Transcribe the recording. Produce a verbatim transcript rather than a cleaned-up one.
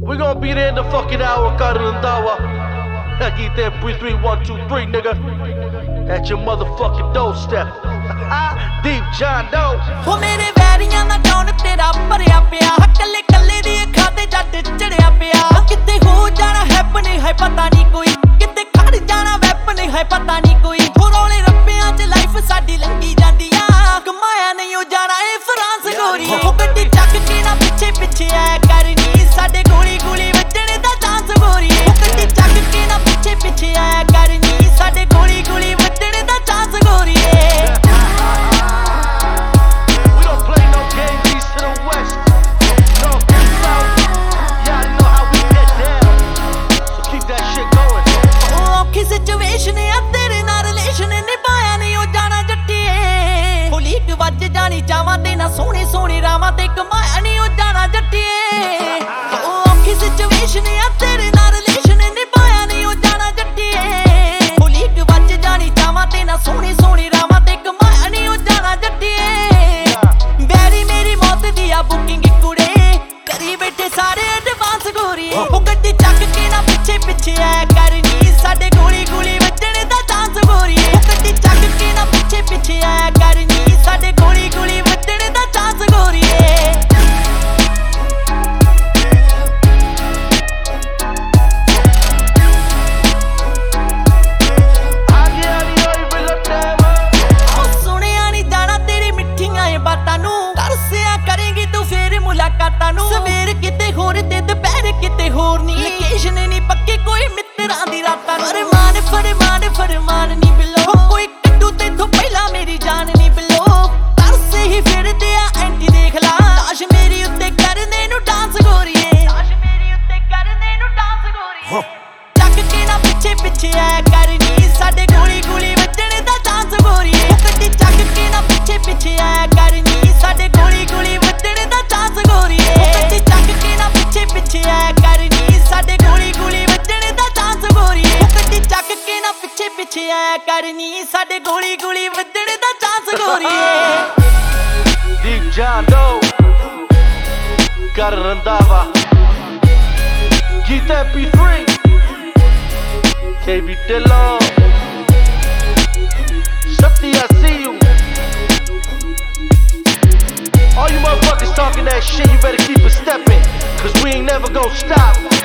We gon' be there in the fucking hour, Karandawa. Get that three three one two three, nigga. At your motherfucking doorstep. Deep John Doe. हो मेरे वैरियां दा टौन तेरा भरिया पिया कल्ले कल्ले दी अखां ते जट चढ़िया पिया किते हो जाना हैपन है पता नहीं कोई किते खड़ जाना वैपन है पता नहीं कोई हो रोले रप्पियां च लाइफ साडी लंगी जांदी आ कमाया नहीं हो जाना ए फ्रांस गोरी हो गड्डी ਚੱਕ के ना पिछे पिछे आया करनी साडे गोली गोली वजणे दा चांस गोरी हो गड्डी ਚੱਕ के ना पिछे पिछे आया करनी साडे गोली गोली वजणे दा चांस गोरी सिचुएशन है तेरे ना रिलेशन निभाया नहीं हो जाना जट्टिए हो लीक वज जानी चावां ते ना सोहनी सोहनी रावां ते कमाया नहीं हो जाना जट्टिए ओ औखी सिचुएशन है तेरे ना रिलेशन निभाया नहीं हो जाना जट्टिए हो लीक वज जानी चावां ते ना सोहनी सोहनी रावां ते कमाया नहीं हो जाना जट्टिए बैरी मेरी मौत दी आ बुकिंग कुड़े करी बैठे सारे एडवांस गोरी ओ गड्डी ਚੱਕ के ना पिछे पिछे आया करनी साडे गोली गोली वजणे दा चांस गोरी ओ गड्डी ਚੱਕ के ना पिछे पिछे आया करनी साडे गोली गोली वजणे दा चांस गोरी ओ सुनिया नहीं जाना तेरी मिठियां ए बातां नू तरसिया करेंगी तू फिर मुलाकातां नू सवेर किते होर ते दुपहर किते होर नी लोकेशन नहीं पक्की कोई मित्तरां दी रातां फरमान फरमान फरमान नहीं बिलो कोई कड्डू तेथों पहला मेरी जान नहीं बिलो तरस ही फिरदे आ एंटी देख ला लाश मेरी उत्ते करने नू डांस गोरीए लाश मेरी उत्ते करने नू डांस गोरीए ਚੱਕ के ना पिछे पिछे आया करनी साडे गोली गोली वजणे दा चांस गोरीए गड्डी ਚੱਕ के ना पिछे पिछे आया करनी साडे गोली गोली वजणे दा चांस गोरीए गड्डी ਚੱਕ के ना पिछे पिछे आया करनी साडे गोली गोली वजणे दा चांस गोरीए गड्डी ਚੱਕ के ना पिछे पिछे आया करनी साडे गोली गोली वजणे दा चांस गोरीए Deep John Doe. Karandawa. Get that B three. K B Dillon. Shakti, I see you. All you motherfuckers talking that shit, you better keep it stepping, cause we ain't never gonna stop.